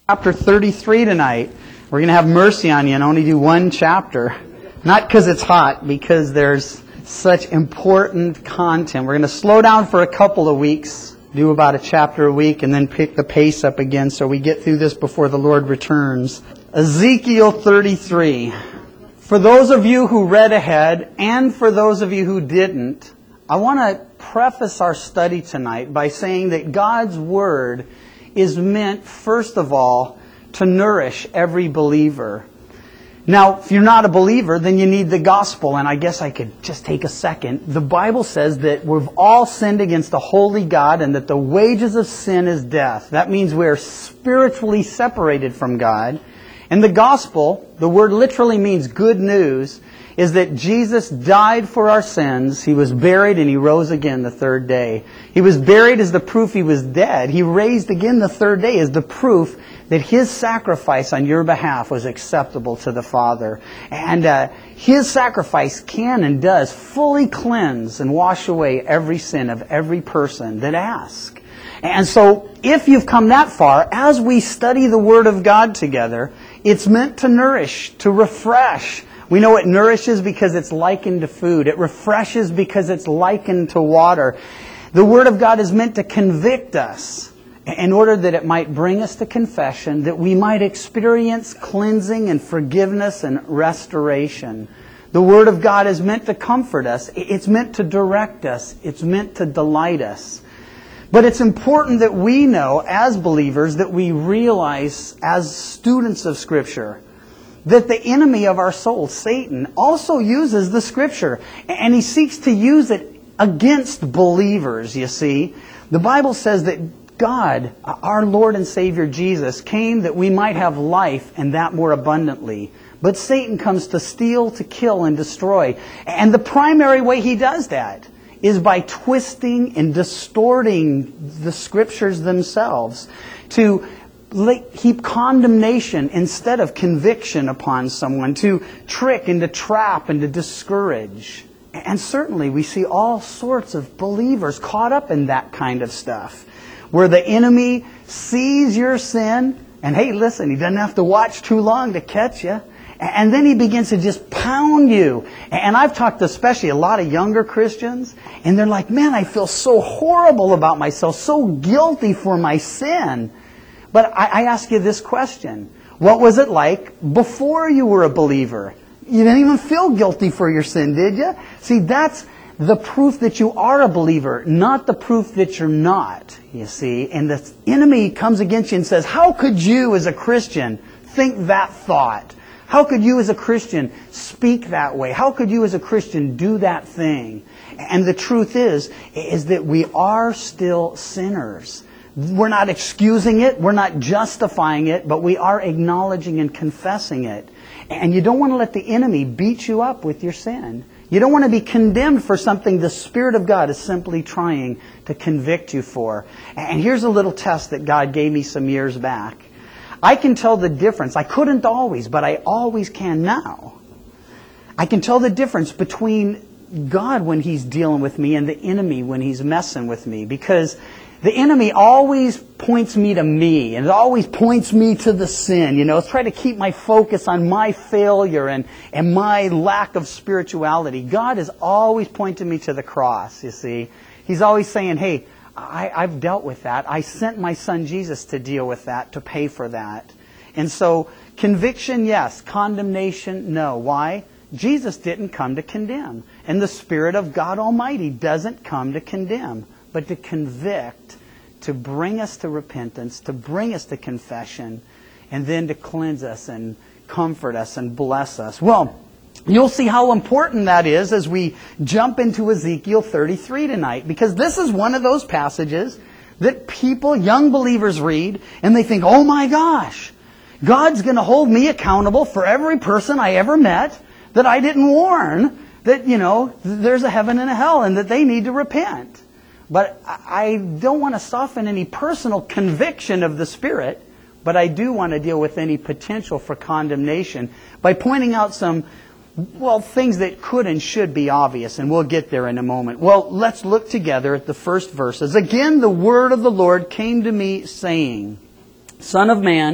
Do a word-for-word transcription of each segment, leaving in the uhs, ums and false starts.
Chapter thirty-three tonight. We're going to have mercy on you and only do one chapter. Not because it's hot, because there's such important content. We're going to slow down for a couple of weeks, do about a chapter a week, and then pick the pace up again so we get through this before the Lord returns. Ezekiel thirty-three. For those of you who read ahead, and for those of you who didn't, I want to preface our study tonight by saying that God's Word is meant, first of all, to nourish every believer. Now, if you're not a believer, then you need the gospel, and I guess I could just take a second. The Bible says that we've all sinned against the holy God and that the wages of sin is death. That means we're spiritually separated from God. And the gospel, the word literally means good news, is that Jesus died for our sins, He was buried, and He rose again the third day. He was buried as the proof He was dead. He raised again the third day as the proof that His sacrifice on your behalf was acceptable to the Father. And uh, His sacrifice can and does fully cleanse and wash away every sin of every person that asks. And so, if you've come that far, as we study the Word of God together, it's meant to nourish, to refresh. We know it nourishes because it's likened to food. It refreshes because it's likened to water. The Word of God is meant to convict us in order that it might bring us to confession, that we might experience cleansing and forgiveness and restoration. The Word of God is meant to comfort us. It's meant to direct us. It's meant to delight us. But it's important that we know, as believers, that we realize, as students of Scripture, that the enemy of our soul, Satan, also uses the Scripture. And he seeks to use it against believers, you see. The Bible says that God, our Lord and Savior Jesus, came that we might have life and that more abundantly. But Satan comes to steal, to kill, and destroy. And the primary way he does that is by twisting and distorting the Scriptures themselves to heap condemnation instead of conviction upon someone, to trick and to trap and to discourage. And certainly we see all sorts of believers caught up in that kind of stuff, where the enemy sees your sin, and hey, listen, he doesn't have to watch too long to catch you. And then he begins to just pound you. And I've talked to especially a lot of younger Christians, and they're like, man, I feel so horrible about myself, so guilty for my sin. But I, I ask you this question. What was it like before you were a believer? You didn't even feel guilty for your sin, did you? See, that's the proof that you are a believer, not the proof that you're not, you see. And the enemy comes against you and says, how could you as a Christian think that thought? How could you as a Christian speak that way? How could you as a Christian do that thing? And the truth is, is that we are still sinners. We're not excusing it, we're not justifying it, but we are acknowledging and confessing it. And you don't want to let the enemy beat you up with your sin. You don't want to be condemned for something the Spirit of God is simply trying to convict you for. And here's a little test that God gave me some years back. I can tell the difference. I couldn't always, but I always can now. I can tell the difference between God when He's dealing with me and the enemy when he's messing with me. Because the enemy always points me to me, and it always points me to the sin. You know, it's trying to keep my focus on my failure and, and my lack of spirituality. God is always pointing me to the cross, you see. He's always saying, hey, I, I've dealt with that. I sent my Son Jesus to deal with that, to pay for that. And so, conviction, yes. Condemnation, no. Why? Jesus didn't come to condemn. And the Spirit of God Almighty doesn't come to condemn, but to convict, to bring us to repentance, to bring us to confession, and then to cleanse us and comfort us and bless us. Well, you'll see how important that is as we jump into Ezekiel thirty-three tonight, because this is one of those passages that people, young believers, read, and they think, oh my gosh, God's going to hold me accountable for every person I ever met that I didn't warn that, you know, there's a heaven and a hell and that they need to repent. But I don't want to soften any personal conviction of the Spirit, but I do want to deal with any potential for condemnation by pointing out some, well, things that could and should be obvious, and we'll get there in a moment. Well, let's look together at the first verses. Again, the word of the Lord came to me, saying, Son of man,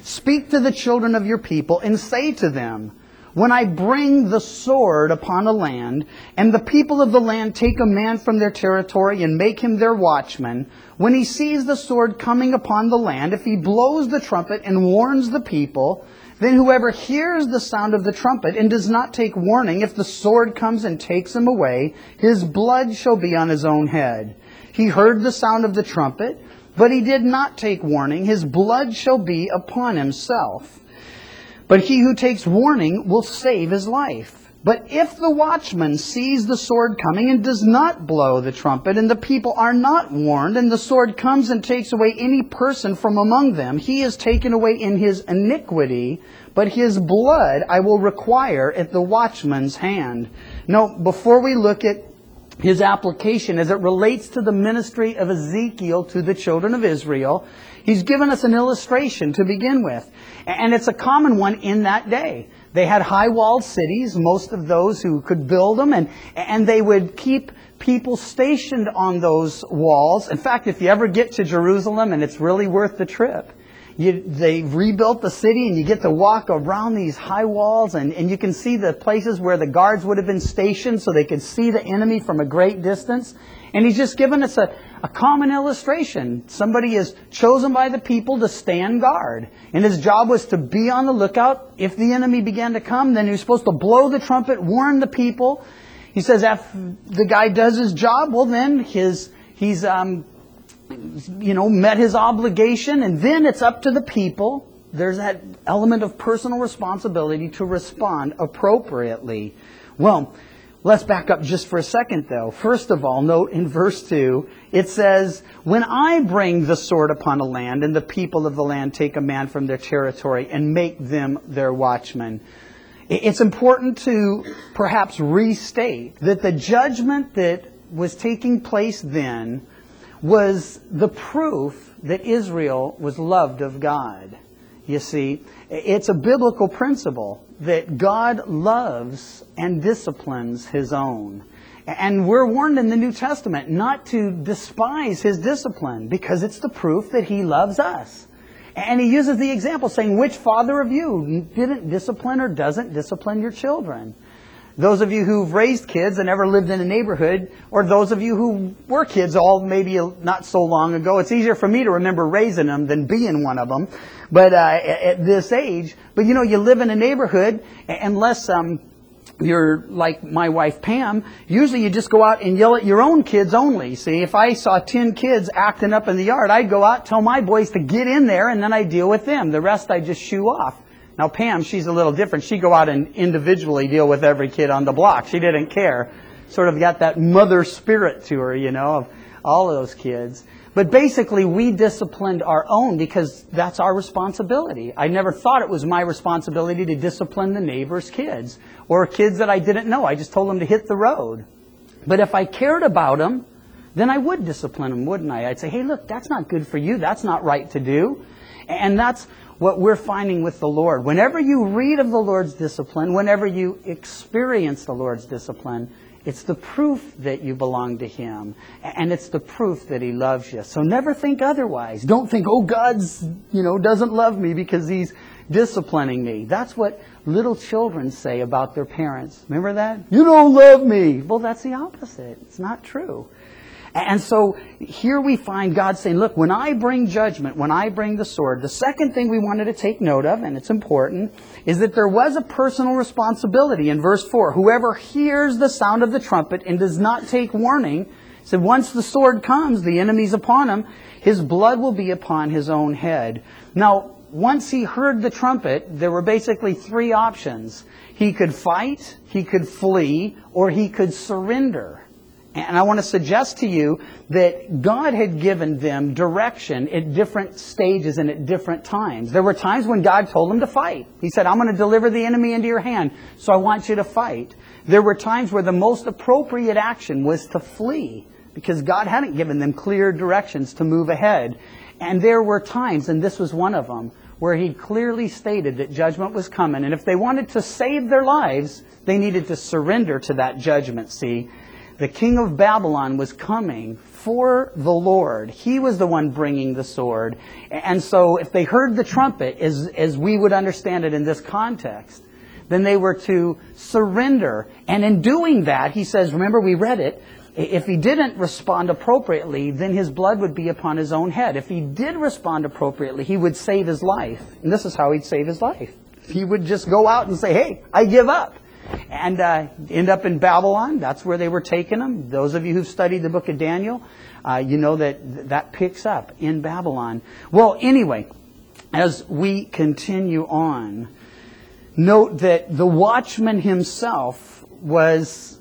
Speak to the children of your people and say to them, when I bring the sword upon a land, and the people of the land take a man from their territory and make him their watchman, when he sees the sword coming upon the land, if he blows the trumpet and warns the people, then whoever hears the sound of the trumpet and does not take warning, if the sword comes and takes him away, his blood shall be on his own head. He heard the sound of the trumpet, but he did not take warning. His blood shall be upon himself. But he who takes warning will save his life. But if the watchman sees the sword coming and does not blow the trumpet, and the people are not warned, and the sword comes and takes away any person from among them, he is taken away in his iniquity, but his blood I will require at the watchman's hand. Now, before we look at his application as it relates to the ministry of Ezekiel to the children of Israel, he's given us an illustration to begin with. And it's a common one in that day. They had high-walled cities, most of those who could build them, and, and they would keep people stationed on those walls. In fact, if you ever get to Jerusalem, and it's really worth the trip, you, they rebuilt the city and you get to walk around these high walls, and, and you can see the places where the guards would have been stationed so they could see the enemy from a great distance. And he's just given us a, a common illustration. Somebody is chosen by the people to stand guard. And his job was to be on the lookout. If the enemy began to come, then he was supposed to blow the trumpet, warn the people. He says if the guy does his job, well then his he's um, you know met his obligation, and then it's up to the people. There's that element of personal responsibility to respond appropriately. Well, let's back up just for a second, though. First of all, note in verse two, it says, when I bring the sword upon a land, and the people of the land take a man from their territory and make them their watchmen. It's important to perhaps restate that the judgment that was taking place then was the proof that Israel was loved of God. You see, it's a biblical principle that God loves and disciplines His own. And we're warned in the New Testament not to despise His discipline, because it's the proof that He loves us. And He uses the example saying, which father of you didn't discipline or doesn't discipline your children? Those of you who've raised kids and ever lived in a neighborhood, or those of you who were kids all maybe not so long ago, it's easier for me to remember raising them than being one of them. But uh, at this age, but you know, you live in a neighborhood, unless um, you're like my wife Pam, usually you just go out and yell at your own kids only. See, if I saw ten kids acting up in the yard, I'd go out, tell my boys to get in there, and then I'd deal with them. The rest I'd just shoo off. Now Pam, she's a little different. She'd go out and individually deal with every kid on the block. She didn't care. Sort of got that mother spirit to her, you know, of all of those kids. But basically, we disciplined our own because that's our responsibility. I never thought it was my responsibility to discipline the neighbor's kids or kids that I didn't know. I just told them to hit the road. But if I cared about them, then I would discipline them, wouldn't I? I'd say, hey, look, that's not good for you. That's not right to do. And that's what we're finding with the Lord. Whenever you read of the Lord's discipline, whenever you experience the Lord's discipline, it's the proof that you belong to Him. And it's the proof that He loves you. So never think otherwise. Don't think, oh, God's, you know, doesn't love me because He's disciplining me. That's what little children say about their parents. Remember that? You don't love me. Well, that's the opposite. It's not true. And so here we find God saying, look, when I bring judgment, when I bring the sword, the second thing we wanted to take note of, and it's important, is that there was a personal responsibility in verse four. Whoever hears the sound of the trumpet and does not take warning, said once the sword comes, the enemy's upon him, his blood will be upon his own head. Now, once he heard the trumpet, there were basically three options. He could fight, he could flee, or he could surrender. And I want to suggest to you that God had given them direction at different stages and at different times. There were times when God told them to fight. He said, I'm going to deliver the enemy into your hand, so I want you to fight. There were times where the most appropriate action was to flee, because God hadn't given them clear directions to move ahead. And there were times, and this was one of them, where He clearly stated that judgment was coming. And if they wanted to save their lives, they needed to surrender to that judgment, see. the king of Babylon was coming for the Lord. He was the one bringing the sword. And so if they heard the trumpet, as, as we would understand it in this context, then they were to surrender. And in doing that, he says, remember we read it, if he didn't respond appropriately, then his blood would be upon his own head. If he did respond appropriately, he would save his life. And this is how he'd save his life. He would just go out and say, hey, I give up. And uh, end up in Babylon. That's where they were taking him. Those of you who've studied the book of Daniel, uh, you know that that picks up in Babylon. Well, anyway, as we continue on, note that the watchman himself was,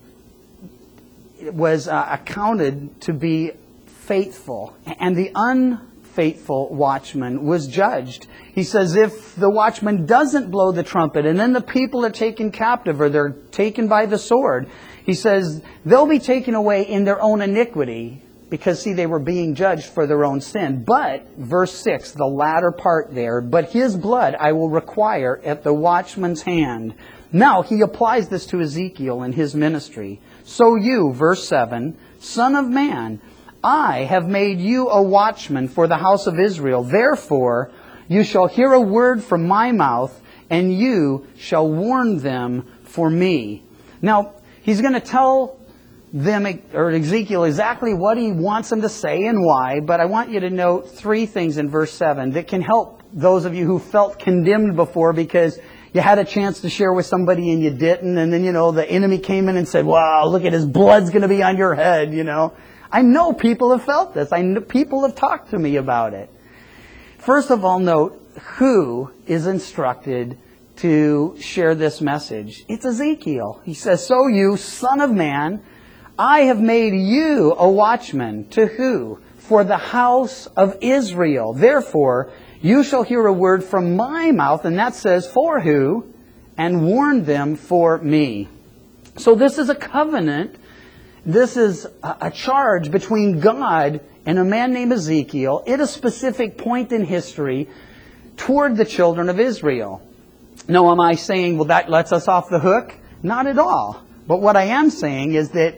was uh, accounted to be faithful. And the unfaithful watchman was judged. He says if the watchman doesn't blow the trumpet and then the people are taken captive or they're taken by the sword, he says they'll be taken away in their own iniquity because, see, they were being judged for their own sin. But, verse six, the latter part there, but his blood I will require at the watchman's hand. Now, he applies this to Ezekiel and his ministry. So you, verse seven, Son of man, I have made you a watchman for the house of Israel. Therefore, you shall hear a word from my mouth, and you shall warn them for me. Now, he's going to tell them, or Ezekiel, exactly what he wants them to say and why, but I want you to note three things in verse seven that can help those of you who felt condemned before because you had a chance to share with somebody and you didn't, and then, you know, the enemy came in and said, wow, look at his blood's going to be on your head, you know. I know people have felt this. I know people have talked to me about it. First of all, note who is instructed to share this message. It's Ezekiel. He says, so you, son of man, I have made you a watchman. To who? For the house of Israel. Therefore, you shall hear a word from my mouth, and that says, for who? And warn them for me. So this is a covenant. This is a charge between God and a man named Ezekiel at a specific point in history toward the children of Israel. Now, am I saying, well, that lets us off the hook? Not at all. But what I am saying is that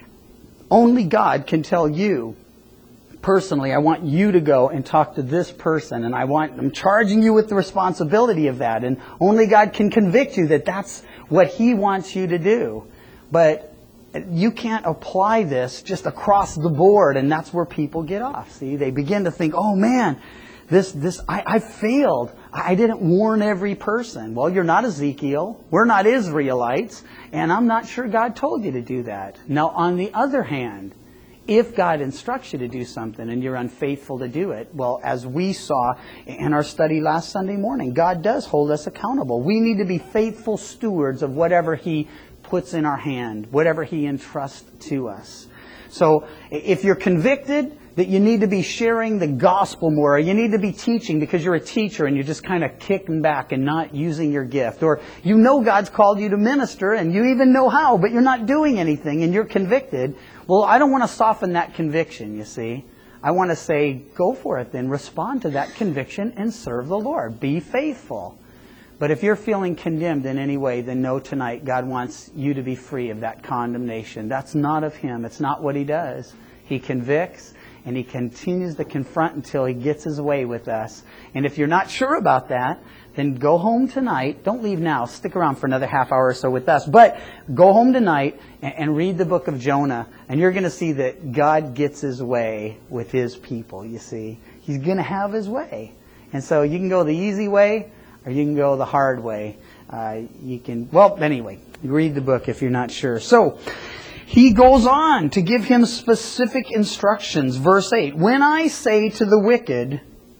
only God can tell you, personally, I want you to go and talk to this person, and I want, I'm charging you with the responsibility of that, and only God can convict you that that's what He wants you to do. But you can't apply this just across the board, and that's where people get off. See, they begin to think, oh man, this, this, I, I failed. I didn't warn every person. Well, you're not Ezekiel. We're not Israelites. And I'm not sure God told you to do that. Now, on the other hand, if God instructs you to do something and you're unfaithful to do it, well, as we saw in our study last Sunday morning, God does hold us accountable. We need to be faithful stewards of whatever He puts in our hand, whatever He entrusts to us. So if you're convicted that you need to be sharing the gospel more, or you need to be teaching because you're a teacher and you're just kind of kicking back and not using your gift, or you know God's called you to minister and you even know how, but you're not doing anything and you're convicted, well, I don't want to soften that conviction, you see. I want to say, go for it then. Respond to that conviction and serve the Lord. Be faithful. But if you're feeling condemned in any way, then know tonight God wants you to be free of that condemnation. That's not of Him. It's not what He does. He convicts and He continues to confront until He gets His way with us. And if you're not sure about that, then go home tonight. Don't leave now. Stick around for another half hour or so with us. But go home tonight and read the book of Jonah. And you're going to see that God gets His way with His people, you see. He's going to have His way. And so you can go the easy way, or you can go the hard way. Uh, you can, well, anyway, read the book if you're not sure. So, he goes on to give him specific instructions. Verse eight, when I say to the wicked,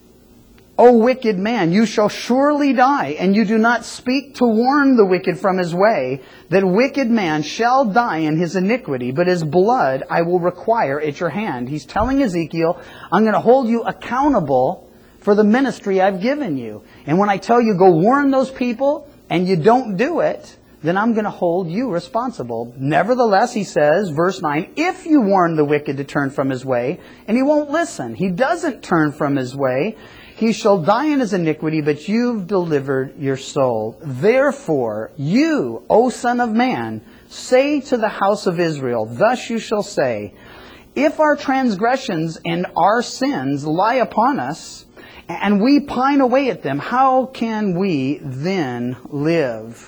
O wicked man, you shall surely die, and you do not speak to warn the wicked from his way, that wicked man shall die in his iniquity, but his blood I will require at your hand. He's telling Ezekiel, I'm going to hold you accountable for the ministry I've given you. And when I tell you go warn those people and you don't do it, then I'm going to hold you responsible. Nevertheless, he says, verse nine, if you warn the wicked to turn from his way, and he won't listen, he doesn't turn from his way, he shall die in his iniquity, but you've delivered your soul. Therefore, you, O Son of Man, say to the house of Israel, thus you shall say, if our transgressions and our sins lie upon us, and we pine away at them, how can we then live?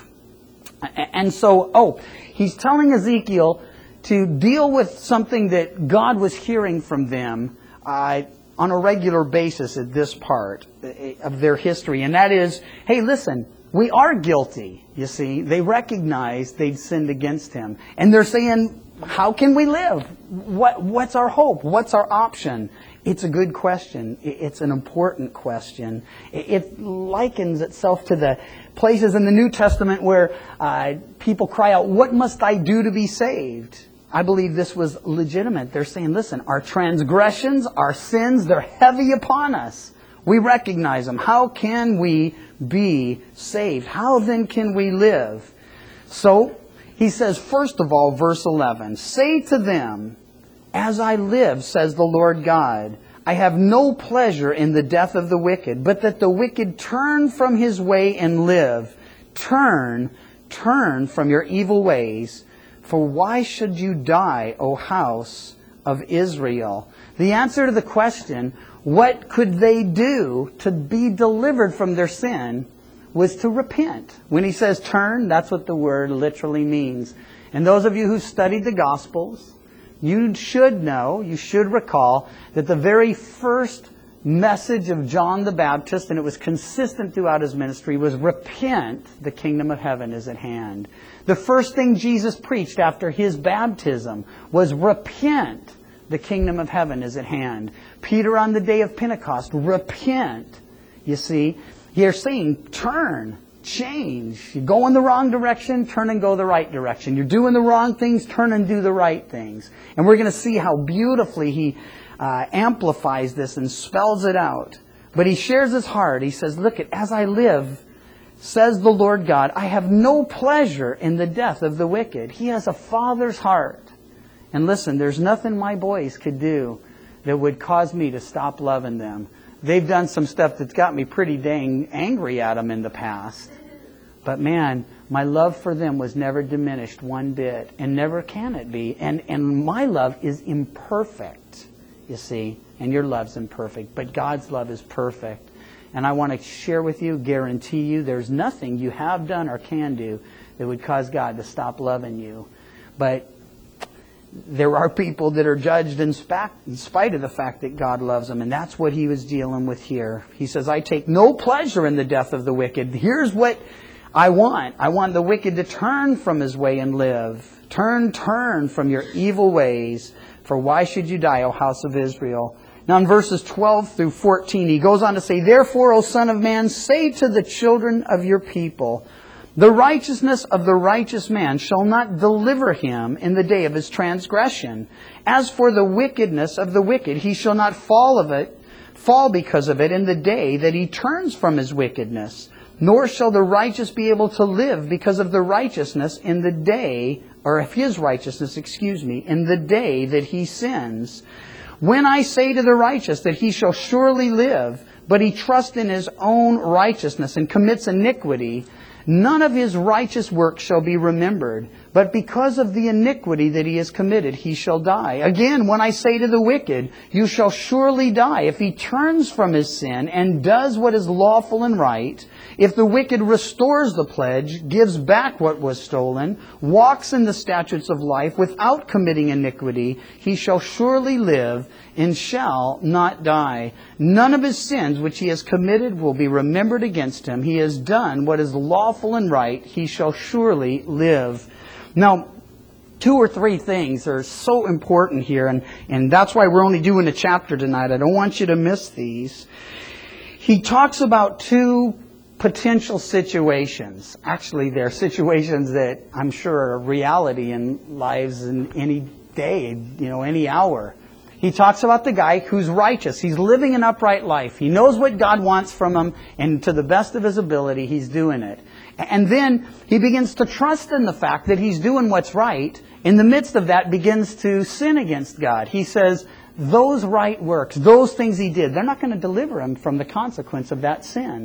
And so, oh, he's telling Ezekiel to deal with something that God was hearing from them uh, on a regular basis at this part of their history. And that is, hey, listen, we are guilty, you see. They recognize they'd sinned against him. And they're saying, how can we live? What, what's our hope? What's our option? It's a good question. It's an important question. It likens itself to the places in the New Testament where uh, people cry out, what must I do to be saved? I believe this was legitimate. They're saying, listen, our transgressions, our sins, they're heavy upon us. We recognize them. How can we be saved? How then can we live? So, he says, first of all, verse eleven, say to them, as I live, says the Lord God, I have no pleasure in the death of the wicked, but that the wicked turn from his way and live. Turn, turn from your evil ways, for why should you die, O house of Israel? The answer to the question, what could they do to be delivered from their sin, was to repent. When he says turn, that's what the word literally means. And those of you who studied the Gospels, you should know, you should recall, that the very first message of John the Baptist, and it was consistent throughout his ministry, was repent, the kingdom of heaven is at hand. The first thing Jesus preached after his baptism was repent, the kingdom of heaven is at hand. Peter on the day of Pentecost, repent. You see, they're saying turn, change. You go in the wrong direction, turn and go the right direction. You're doing the wrong things, turn and do the right things. And we're going to see how beautifully he uh, amplifies this and spells it out. But he shares his heart. He says, look, as I live, says the Lord God, I have no pleasure in the death of the wicked. He has a father's heart. And listen, there's nothing my boys could do that would cause me to stop loving them. They've done some stuff that's got me pretty dang angry at them in the past. But man, my love for them was never diminished one bit. And never can it be. And, and my love is imperfect, you see. And your love's imperfect. But God's love is perfect. And I want to share with you, guarantee you, there's nothing you have done or can do that would cause God to stop loving you. But there are people that are judged in spite of the fact that God loves them. And that's what he was dealing with here. He says, I take no pleasure in the death of the wicked. Here's what I want. I want the wicked to turn from his way and live. Turn, turn from your evil ways. For why should you die, O house of Israel? Now in verses twelve through fourteen, he goes on to say, therefore, O son of man, say to the children of your people, the righteousness of the righteous man shall not deliver him in the day of his transgression. As for the wickedness of the wicked, he shall not fall of it, fall because of it in the day that he turns from his wickedness. Nor shall the righteous be able to live because of the righteousness in the day, or of his righteousness, excuse me, in the day that he sins. When I say to the righteous that he shall surely live, but he trusts in his own righteousness and commits iniquity, none of his righteous works shall be remembered, but because of the iniquity that he has committed, he shall die. Again, when I say to the wicked, you shall surely die, if he turns from his sin and does what is lawful and right, if the wicked restores the pledge, gives back what was stolen, walks in the statutes of life without committing iniquity, he shall surely live and shall not die. None of his sins which he has committed will be remembered against him. He has done what is lawful and right. He shall surely live. Now, two or three things are so important here, and, and that's why we're only doing a chapter tonight. I don't want you to miss these. He talks about two potential situations. Actually, they're situations that I'm sure are reality in lives in any day, you know, any hour. He talks about the guy who's righteous. He's living an upright life. He knows what God wants from him, and to the best of his ability, he's doing it. And then he begins to trust in the fact that he's doing what's right. In the midst of that, begins to sin against God. He says, those right works, those things he did, they're not going to deliver him from the consequence of that sin.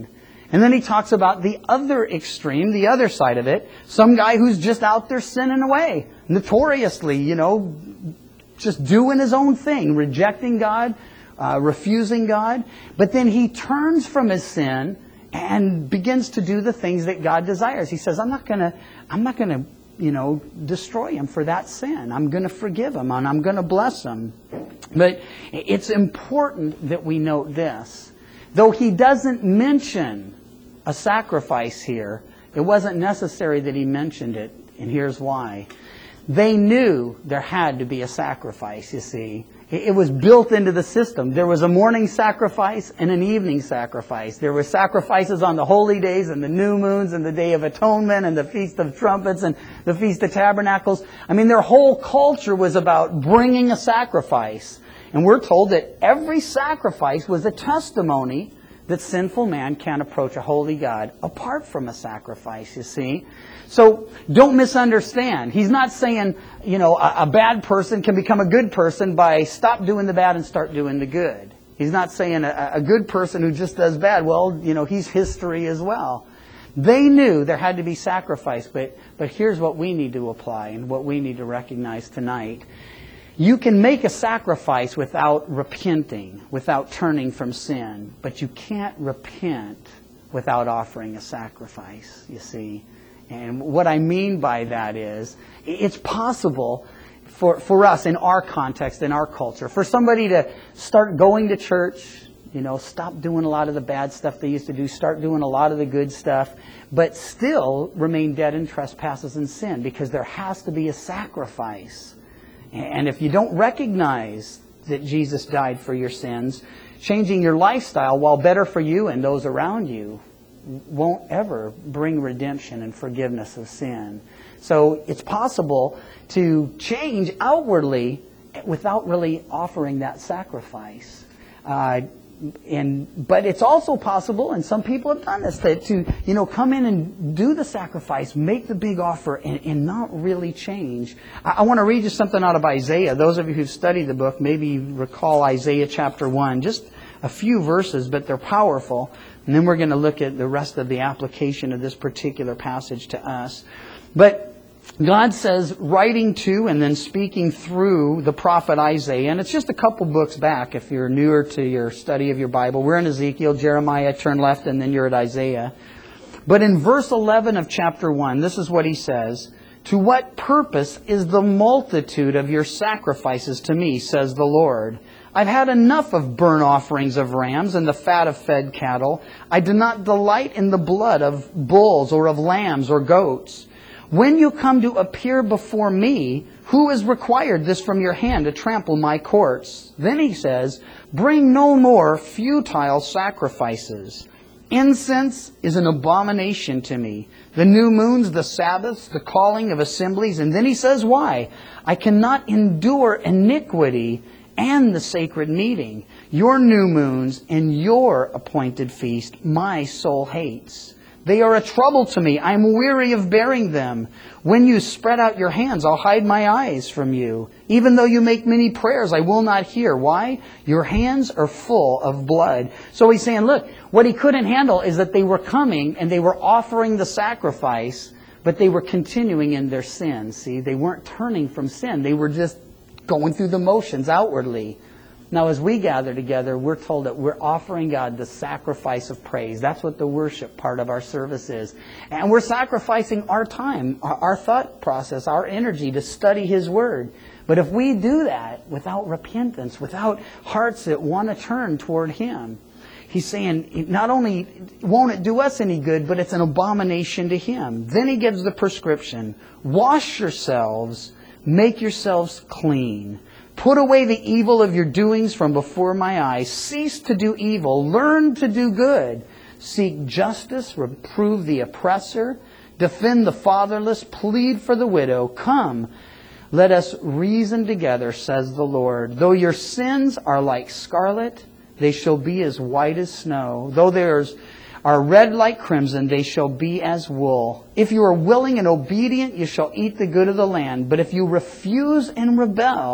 And then he talks about the other extreme, the other side of it. Some guy who's just out there sinning away, notoriously, you know, just doing his own thing, rejecting God, uh, refusing God. But then he turns from his sin and begins to do the things that God desires. He says, I'm not going to, I'm not going to, you know, destroy him for that sin. I'm going to forgive him and I'm going to bless him. But it's important that we note this. Though he doesn't mention a sacrifice here, it wasn't necessary that he mentioned it. And here's why. They knew there had to be a sacrifice, you see. It was built into the system. There was a morning sacrifice and an evening sacrifice. There were sacrifices on the holy days and the new moons and the Day of Atonement and the Feast of Trumpets and the Feast of Tabernacles. I mean, their whole culture was about bringing a sacrifice. And we're told that every sacrifice was a testimony that sinful man can't approach a holy God apart from a sacrifice, you see. So don't misunderstand. He's not saying, you know, a, a bad person can become a good person by stop doing the bad and start doing the good. He's not saying a, a good person who just does bad, well, you know, he's history as well. They knew there had to be sacrifice, but, but here's what we need to apply and what we need to recognize tonight. You can make a sacrifice without repenting, without turning from sin, but you can't repent without offering a sacrifice, you see. And what I mean by that is, it's possible for, for us in our context, in our culture, for somebody to start going to church, you know, stop doing a lot of the bad stuff they used to do, start doing a lot of the good stuff, but still remain dead in trespasses and sin, because there has to be a sacrifice. And if you don't recognize that Jesus died for your sins, changing your lifestyle, while better for you and those around you, won't ever bring redemption and forgiveness of sin. So it's possible to change outwardly without really offering that sacrifice. Uh, and but it's also possible, and some people have done this, that to you know come in and do the sacrifice, make the big offer, and, and not really change. I, I want to read you something out of Isaiah. Those of you who've studied the book maybe recall Isaiah chapter one. Just a few verses, but they're powerful. And then we're going to look at the rest of the application of this particular passage to us. But God says, writing to and then speaking through the prophet Isaiah, and it's just a couple books back if you're newer to your study of your Bible. We're in Ezekiel, Jeremiah, turn left, and then you're at Isaiah. But in verse eleven of chapter one, this is what he says, "To what purpose is the multitude of your sacrifices to me, says the Lord? I've had enough of burnt offerings of rams and the fat of fed cattle. I do not delight in the blood of bulls or of lambs or goats. When you come to appear before me, who has required this from your hand to trample my courts?" Then he says, "Bring no more futile sacrifices. Incense is an abomination to me. The new moons, the Sabbaths, the calling of assemblies." And then he says why. "I cannot endure iniquity and the sacred meeting. Your new moons and your appointed feast my soul hates. They are a trouble to me. I am weary of bearing them. When you spread out your hands, I'll hide my eyes from you. Even though you make many prayers, I will not hear." Why? "Your hands are full of blood." So he's saying, look, what he couldn't handle is that they were coming and they were offering the sacrifice, but they were continuing in their sin. See, they weren't turning from sin. They were just going through the motions outwardly. Now, as we gather together, we're told that we're offering God the sacrifice of praise. That's what the worship part of our service is. And we're sacrificing our time, our, our thought process, our energy to study His Word. But if we do that without repentance, without hearts that want to turn toward Him, He's saying not only won't it do us any good, but it's an abomination to Him. Then He gives the prescription. "Wash yourselves, make yourselves clean. Put away the evil of your doings from before my eyes. Cease to do evil. Learn to do good. Seek justice. Reprove the oppressor. Defend the fatherless. Plead for the widow. Come, let us reason together, says the Lord. Though your sins are like scarlet, they shall be as white as snow. Though theirs are red like crimson, they shall be as wool. If you are willing and obedient, you shall eat the good of the land. But if you refuse and rebel,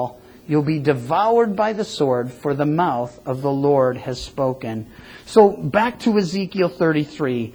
You'll be devoured by the sword, for the mouth of the Lord has spoken. So back to Ezekiel thirty-three.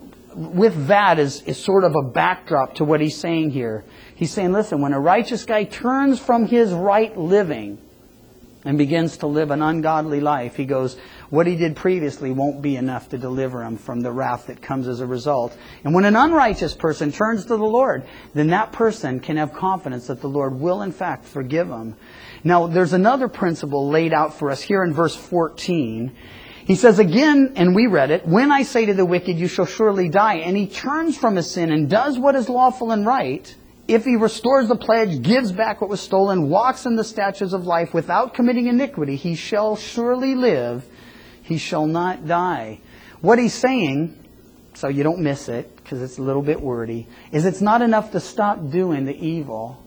With that is, is sort of a backdrop to what he's saying here. He's saying, listen, when a righteous guy turns from his right living and begins to live an ungodly life, he goes, what he did previously won't be enough to deliver him from the wrath that comes as a result. And when an unrighteous person turns to the Lord, then that person can have confidence that the Lord will in fact forgive him. Now, there's another principle laid out for us here in verse fourteen. He says again, and we read it, when I say to the wicked, you shall surely die, and he turns from his sin and does what is lawful and right, if he restores the pledge, gives back what was stolen, walks in the statutes of life without committing iniquity, he shall surely live, he shall not die. What he's saying, so you don't miss it, because it's a little bit wordy, is it's not enough to stop doing the evil.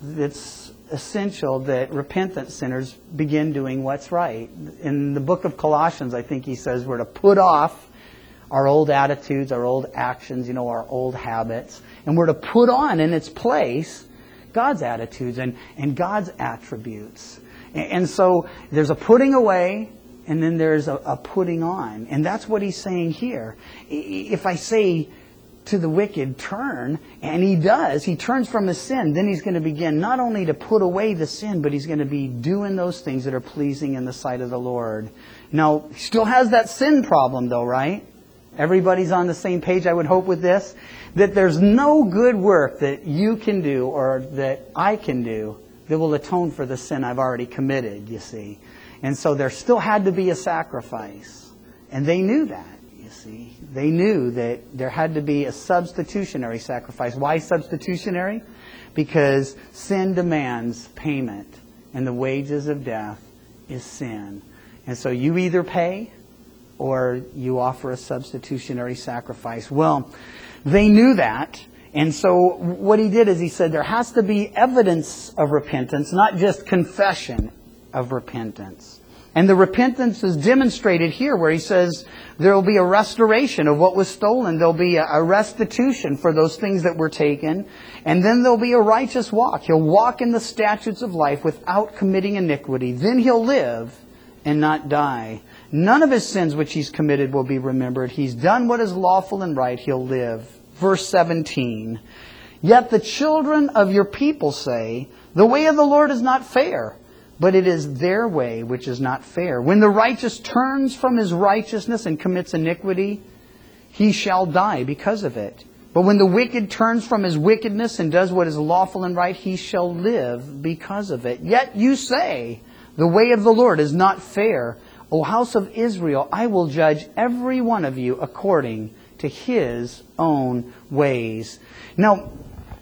It's essential that repentant sinners begin doing what's right. In the book of Colossians, I think he says we're to put off our old attitudes, our old actions, you know, our old habits, and we're to put on in its place God's attitudes and, and God's attributes. And, and so there's a putting away, and then there's a, a putting on. And that's what he's saying here. If I say to the wicked, turn, and he does, he turns from his sin, then he's going to begin not only to put away the sin, but he's going to be doing those things that are pleasing in the sight of the Lord. Now, he still has that sin problem though, right? Everybody's on the same page, I would hope, with this. That there's no good work that you can do or that I can do that will atone for the sin I've already committed, you see. And so there still had to be a sacrifice. And they knew that. See, they knew that there had to be a substitutionary sacrifice. Why substitutionary? Because sin demands payment, and the wages of death is sin. And so you either pay or you offer a substitutionary sacrifice. Well, they knew that, and so what he did is he said there has to be evidence of repentance, not just confession of repentance. And the repentance is demonstrated here where he says there will be a restoration of what was stolen. There'll be a restitution for those things that were taken. And then there'll be a righteous walk. He'll walk in the statutes of life without committing iniquity. Then he'll live and not die. None of his sins which he's committed will be remembered. He's done what is lawful and right. He'll live. Verse seventeen. Yet the children of your people say, the way of the Lord is not fair. But it is their way which is not fair. When the righteous turns from his righteousness and commits iniquity, he shall die because of it. But when the wicked turns from his wickedness and does what is lawful and right, he shall live because of it. Yet you say, the way of the Lord is not fair. O house of Israel, I will judge every one of you according to his own ways. Now,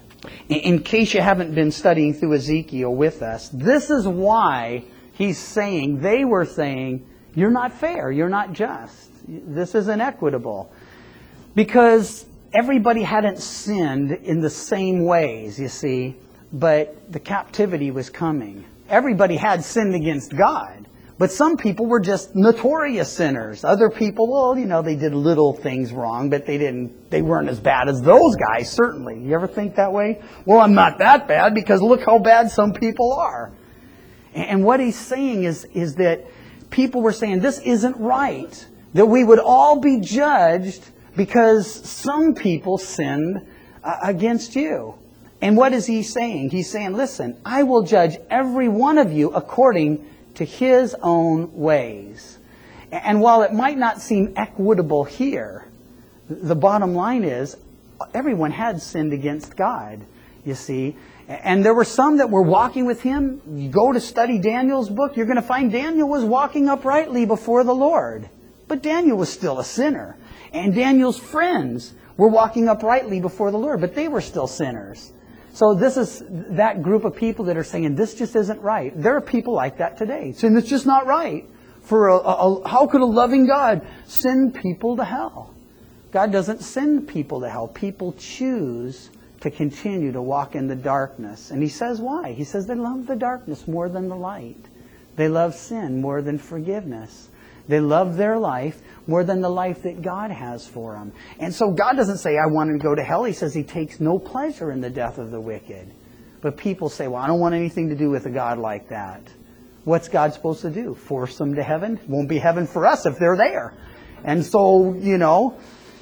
in case you haven't been studying through Ezekiel with us, this is why he's saying, they were saying, you're not fair, you're not just. This isn't equitable. Because everybody hadn't sinned in the same ways, you see, but the captivity was coming. Everybody had sinned against God. But some people were just notorious sinners. Other people, well, you know, they did little things wrong, but they didn't, they weren't as bad as those guys, certainly. You ever think that way? Well, I'm not that bad because look how bad some people are. And what he's saying is, is that people were saying this isn't right. That we would all be judged because some people sinned uh, against you. And what is he saying? He's saying, listen, I will judge every one of you according to his own ways. And while it might not seem equitable here, the bottom line is everyone had sinned against God, you see. And there were some that were walking with him. You go to study Daniel's book, you're going to find Daniel was walking uprightly before the Lord. But Daniel was still a sinner. And Daniel's friends were walking uprightly before the Lord, but they were still sinners. So this is that group of people that are saying, this just isn't right. There are people like that today, saying it's just not right. For a, a, how could a loving God send people to hell? God doesn't send people to hell. People choose to continue to walk in the darkness. And he says why? He says they love the darkness more than the light. They love sin more than forgiveness. They love their life more than the life that God has for them. And so God doesn't say, I want to go to hell. He says he takes no pleasure in the death of the wicked. But people say, well, I don't want anything to do with a God like that. What's God supposed to do? Force them to heaven? Won't be heaven for us if they're there. And so, you know,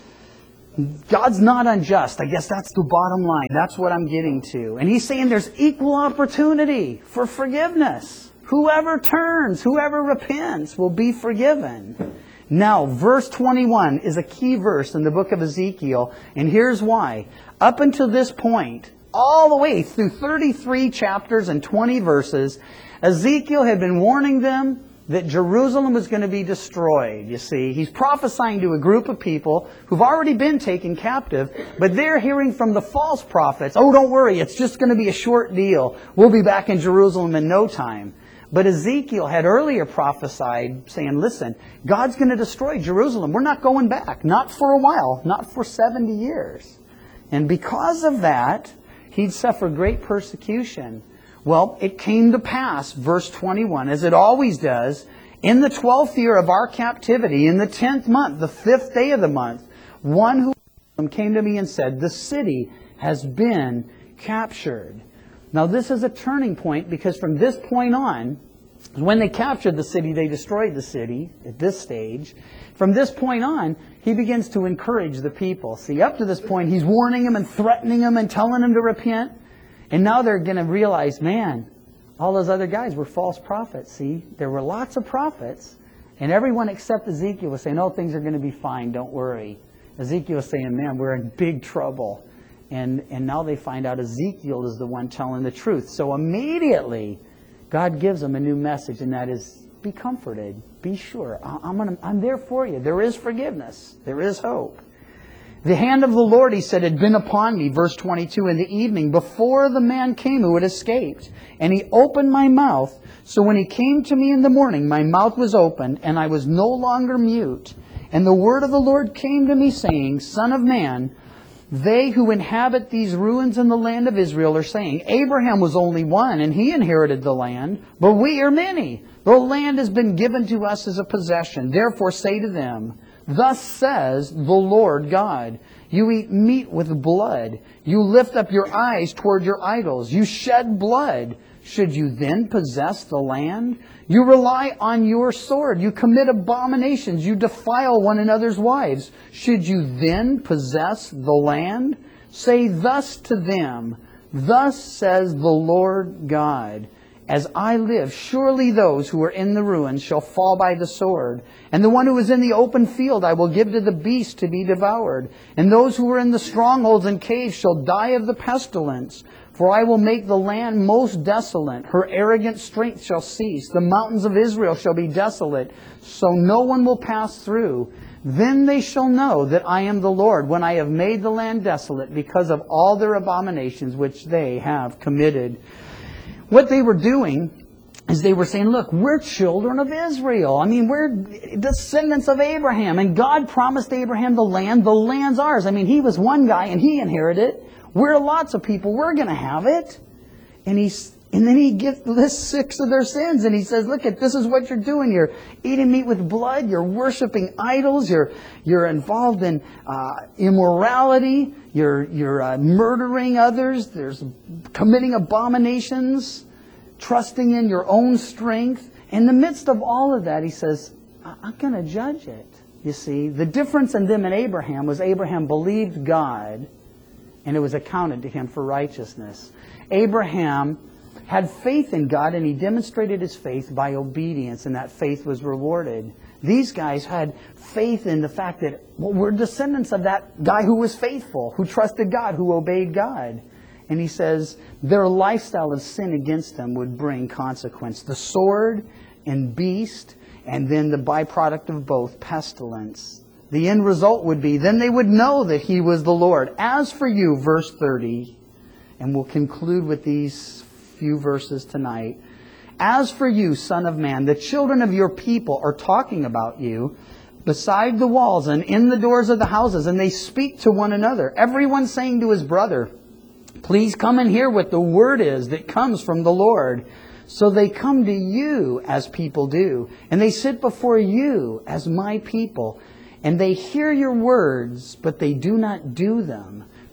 God's not unjust. I guess that's the bottom line. That's what I'm getting to. And He's saying there's equal opportunity for forgiveness. Whoever turns, whoever repents will be forgiven. Now, verse twenty-one is a key verse in the book of Ezekiel, and here's why. Up until this point, all the way through thirty-three chapters and twenty verses, Ezekiel had been warning them that Jerusalem was going to be destroyed. You see, he's prophesying to a group of people who've already been taken captive, but they're hearing from the false prophets, oh, don't worry, it's just going to be a short deal. We'll be back in Jerusalem in no time. But Ezekiel had earlier prophesied, saying, listen, God's going to destroy Jerusalem. We're not going back. Not for a while. Not for seventy years. And because of that, he'd suffer great persecution. Well, it came to pass, verse twenty-one, as it always does, in the twelfth year of our captivity, in the tenth month, the fifth day of the month, one who came to me and said, the city has been captured. Now this is a turning point, because from this point on, when they captured the city, they destroyed the city at this stage. From this point on, he begins to encourage the people. See, up to this point, he's warning them and threatening them and telling them to repent. And now they're going to realize, man, all those other guys were false prophets. See, there were lots of prophets, and everyone except Ezekiel was saying, oh, things are going to be fine, don't worry. Ezekiel was saying, man, we're in big trouble. And, and now they find out Ezekiel is the one telling the truth. So immediately, God gives them a new message, and that is, be comforted, be sure. I'm, gonna, I'm there for you. There is forgiveness. There is hope. The hand of the Lord, he said, had been upon me, verse twenty-two, in the evening, before the man came who had escaped. And he opened my mouth. So when he came to me in the morning, my mouth was opened, and I was no longer mute. And the word of the Lord came to me, saying, Son of man, they who inhabit these ruins in the land of Israel are saying, Abraham was only one, and he inherited the land, but we are many. The land has been given to us as a possession. Therefore say to them, Thus says the Lord God, you eat meat with blood. You lift up your eyes toward your idols. You shed blood. Should you then possess the land? You rely on your sword. You commit abominations. You defile one another's wives. Should you then possess the land? Say thus to them, Thus says the Lord God, As I live, surely those who are in the ruins shall fall by the sword. And the one who is in the open field I will give to the beast to be devoured. And those who are in the strongholds and caves shall die of the pestilence. For I will make the land most desolate. Her arrogant strength shall cease. The mountains of Israel shall be desolate, so no one will pass through. Then they shall know that I am the Lord, when I have made the land desolate because of all their abominations which they have committed. What they were doing is they were saying, look, we're children of Israel. I mean, we're descendants of Abraham. And God promised Abraham the land. The land's ours. I mean, he was one guy and he inherited it. We're lots of people. We're going to have it. And he's, and then he gives lists six of their sins. And he says, look, at this is what you're doing. You're eating meat with blood. You're worshiping idols. You're, you're involved in uh, immorality. You're, you're uh, murdering others. There's committing abominations. Trusting in your own strength. In the midst of all of that, he says, I'm going to judge it. You see, the difference in them and Abraham was Abraham believed God, and it was accounted to him for righteousness. Abraham had faith in God, and he demonstrated his faith by obedience, and that faith was rewarded. These guys had faith in the fact that, well, we're descendants of that guy who was faithful, who trusted God, who obeyed God. And he says their lifestyle of sin against them would bring consequence. The sword and beast, and then the byproduct of both, pestilence. The end result would be, then they would know that he was the Lord. As for you, verse thirty, and we'll conclude with these few verses tonight. As for you, son of man, the children of your people are talking about you beside the walls and in the doors of the houses, and they speak to one another. Everyone saying to his brother, please come and hear what the word is that comes from the Lord. So they come to you as people do, and they sit before you as my people. And they hear your words, but they do not do them.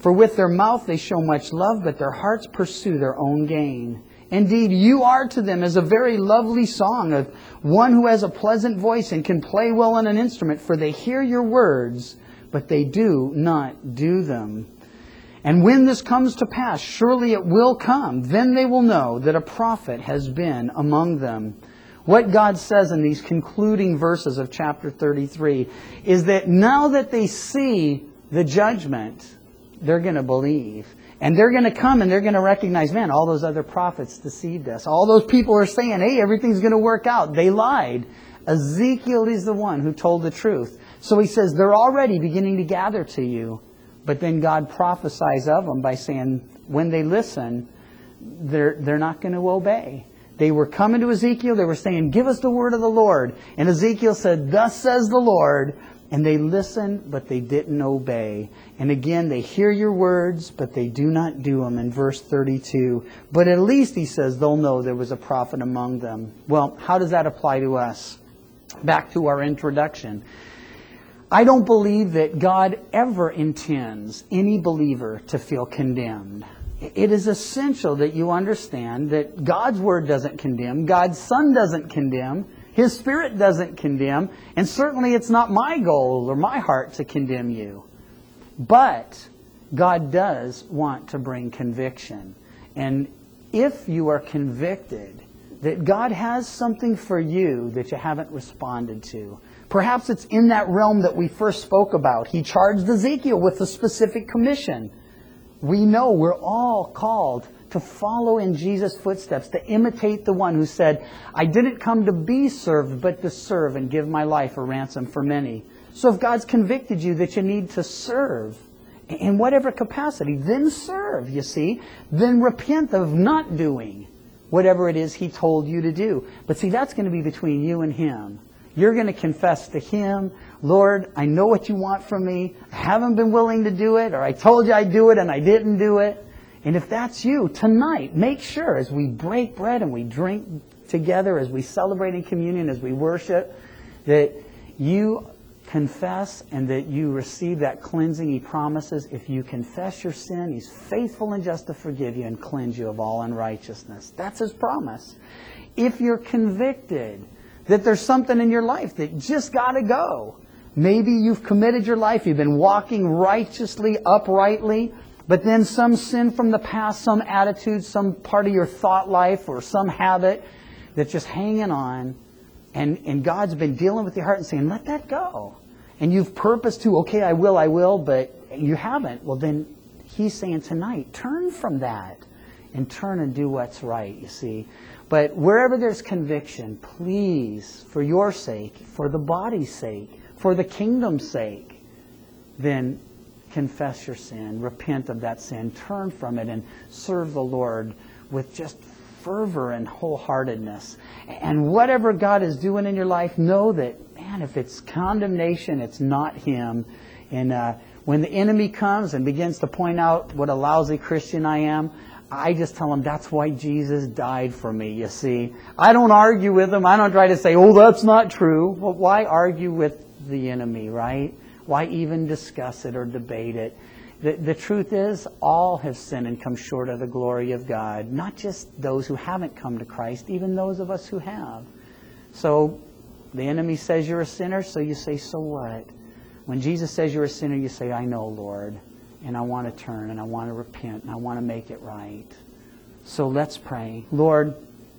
For with their mouth they show much love, but their hearts pursue their own gain. Indeed, you are to them as a very lovely song of one who has a pleasant voice and can play well on an instrument, for they hear your words, but they do not do them. And when this comes to pass, surely it will come, then they will know that a prophet has been among them. What God says in these concluding verses of chapter thirty-three is that now that they see the judgment, they're going to believe. And they're going to come and they're going to recognize, man, all those other prophets deceived us. All those people are saying, hey, everything's going to work out. They lied. Ezekiel is the one who told the truth. So he says, they're already beginning to gather to you. But then God prophesies of them by saying, when they listen, they're, they're not going to obey. They were coming to Ezekiel. They were saying, give us the word of the Lord. And Ezekiel said, thus says the Lord. And they listened, but they didn't obey. And again, they hear your words, but they do not do them in verse thirty-two. But at least, he says, they'll know there was a prophet among them. Well, how does that apply to us? Back to our introduction. I don't believe that God ever intends any believer to feel condemned. It is essential that you understand that God's Word doesn't condemn. God's Son doesn't condemn. His Spirit doesn't condemn. And certainly it's not my goal or my heart to condemn you. But God does want to bring conviction. And if you are convicted that God has something for you that you haven't responded to, perhaps it's in that realm that we first spoke about. He charged Ezekiel with a specific commission. We know we're all called to follow in Jesus' footsteps, to imitate the one who said, I didn't come to be served, but to serve and give my life a ransom for many. So if God's convicted you that you need to serve in whatever capacity, then serve, you see. Then repent of not doing whatever it is He told you to do. But see, that's going to be between you and Him. You're going to confess to Him, Lord, I know what you want from me. I haven't been willing to do it, or I told you I'd do it and I didn't do it. And if that's you, tonight, make sure as we break bread and we drink together, as we celebrate in communion, as we worship, that you confess and that you receive that cleansing He promises. If you confess your sin, He's faithful and just to forgive you and cleanse you of all unrighteousness. That's His promise. If you're convicted that there's something in your life that just got to go, maybe you've committed your life, you've been walking righteously, uprightly, but then some sin from the past, some attitude, some part of your thought life or some habit that's just hanging on, and, and God's been dealing with your heart and saying, let that go. And you've purposed to, okay, I will, I will, but you haven't. Well, then He's saying tonight, turn from that and turn and do what's right, you see. But wherever there's conviction, please, for your sake, for the body's sake, for the kingdom's sake, then confess your sin, repent of that sin, turn from it, and serve the Lord with just fervor and wholeheartedness. And whatever God is doing in your life, know that, man, if it's condemnation, it's not Him. And uh, when the enemy comes and begins to point out what a lousy Christian I am, I just tell him that's why Jesus died for me, you see. I don't argue with him. I don't try to say, oh, that's not true. Well, why argue with the enemy, right? Why even discuss it or debate it? The, the truth is, all have sinned and come short of the glory of God. Not just those who haven't come to Christ, even those of us who have. So the enemy says you're a sinner, so you say, so what? When Jesus says you're a sinner, you say, I know, Lord. And I want to turn, and I want to repent, and I want to make it right. So let's pray. Lord,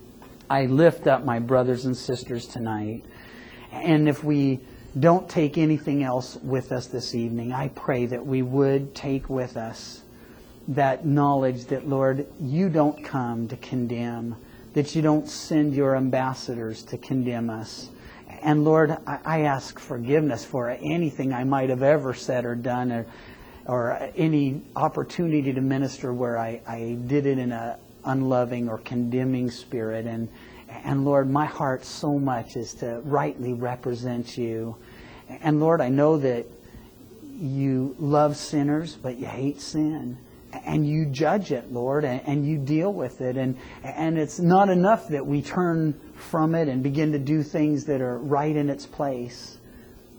I lift up my brothers and sisters tonight. And if we don't take anything else with us this evening, I pray that we would take with us that knowledge that, Lord, you don't come to condemn, that you don't send your ambassadors to condemn us. And Lord, I ask forgiveness for anything I might have ever said or done, or or any opportunity to minister where I, I did it in an unloving or condemning spirit. And, and Lord, my heart so much is to rightly represent you. And Lord, I know that you love sinners, but you hate sin. And you judge it, Lord, and, and you deal with it. And, and it's not enough that we turn from it and begin to do things that are right in its place.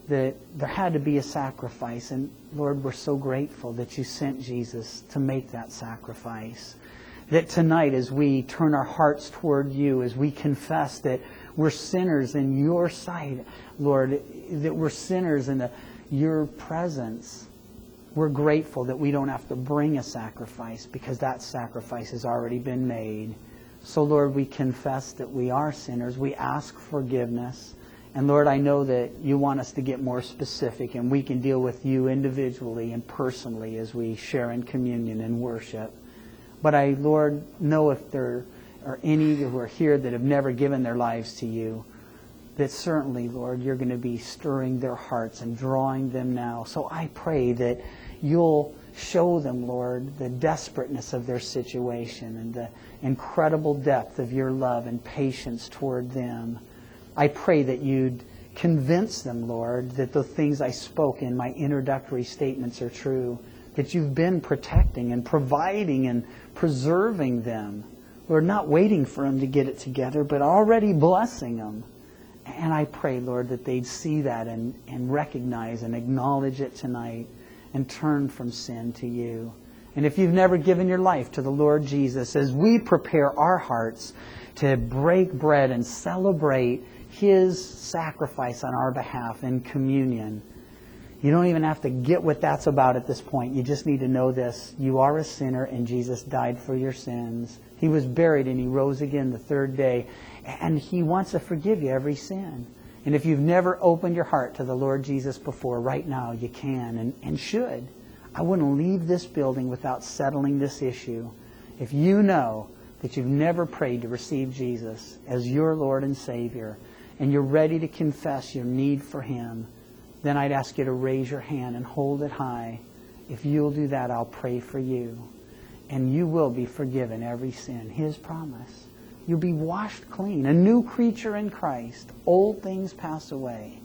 that there had to be a sacrifice. And Lord, we're so grateful that you sent Jesus to make that sacrifice. That tonight, as we turn our hearts toward you, as we confess that we're sinners in your sight, Lord, that we're sinners in the, your presence, we're grateful that we don't have to bring a sacrifice because that sacrifice has already been made. So, Lord, we confess that we are sinners. We ask forgiveness. And, Lord, I know that you want us to get more specific, and we can deal with you individually and personally as we share in communion and worship. But I, Lord, know if there are any who are here that have never given their lives to you, that certainly, Lord, you're going to be stirring their hearts and drawing them now. So I pray that you'll show them, Lord, the desperateness of their situation and the incredible depth of your love and patience toward them. I pray that you'd convince them, Lord, that the things I spoke in my introductory statements are true, that you've been protecting and providing and preserving them. Lord, not waiting for them to get it together, but already blessing them. And I pray, Lord, that they'd see that and, and recognize and acknowledge it tonight and turn from sin to you. And if you've never given your life to the Lord Jesus, as we prepare our hearts to break bread and celebrate his sacrifice on our behalf in communion, you don't even have to get what that's about at this point. You just need to know this. You are a sinner and Jesus died for your sins. He was buried and he rose again the third day. And he wants to forgive you every sin. And if you've never opened your heart to the Lord Jesus before, right now you can and, and should. I wouldn't leave this building without settling this issue. If you know that you've never prayed to receive Jesus as your Lord and Savior, and you're ready to confess your need for him, then I'd ask you to raise your hand and hold it high. If you'll do that, I'll pray for you. And you will be forgiven every sin. His promise. You'll be washed clean. A new creature in Christ. Old things pass away.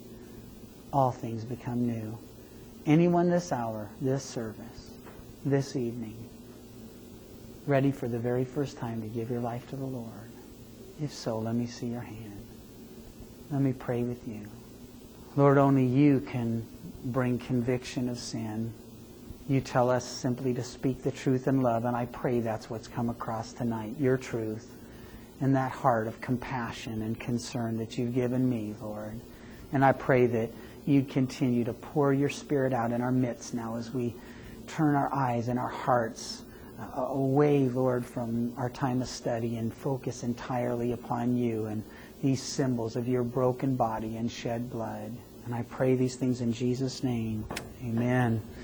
All things become new. Anyone this hour, this service, this evening, ready for the very first time to give your life to the Lord? If so, let me see your hand. Let me pray with you. Lord, only you can bring conviction of sin. You tell us simply to speak the truth in love, and I pray that's what's come across tonight, your truth, and that heart of compassion and concern that you've given me, Lord. And I pray that you'd continue to pour your Spirit out in our midst now as we turn our eyes and our hearts uh, away, Lord, from our time of study and focus entirely upon you and these symbols of your broken body and shed blood. And I pray these things in Jesus' name. Amen.